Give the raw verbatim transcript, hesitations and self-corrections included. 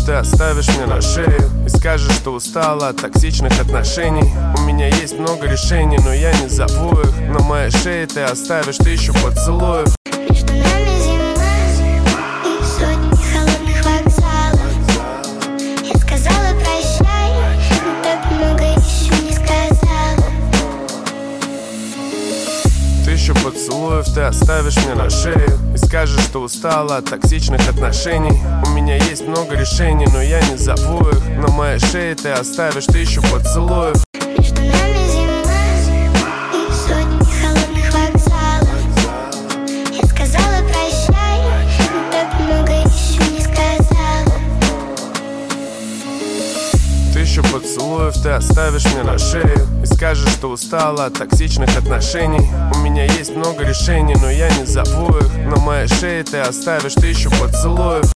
ты оставишь мне на шею и скажешь, что устала от токсичных отношений. У меня есть много решений, но я не зову их. На моей шее ты оставишь тысячу поцелуев. Между нами зима и сотни холодных вокзалов. Я сказала прощай, но так много еще не сказала. Тысячу поцелуев ты оставишь мне на шею и скажешь, что устала от токсичных отношений. У меня есть много решений, но я не зову их. На моей шее ты оставишь тысячу поцелуев. Между нами зима и сотни холодных вокзалов. Я сказала прощай, но так много еще не сказала. Тысячу поцелуев ты оставишь мне на шею и скажешь, что устала от токсичных отношений. У меня есть много решений, но я не зову их. На моей шее ты оставишь тысячу поцелуев.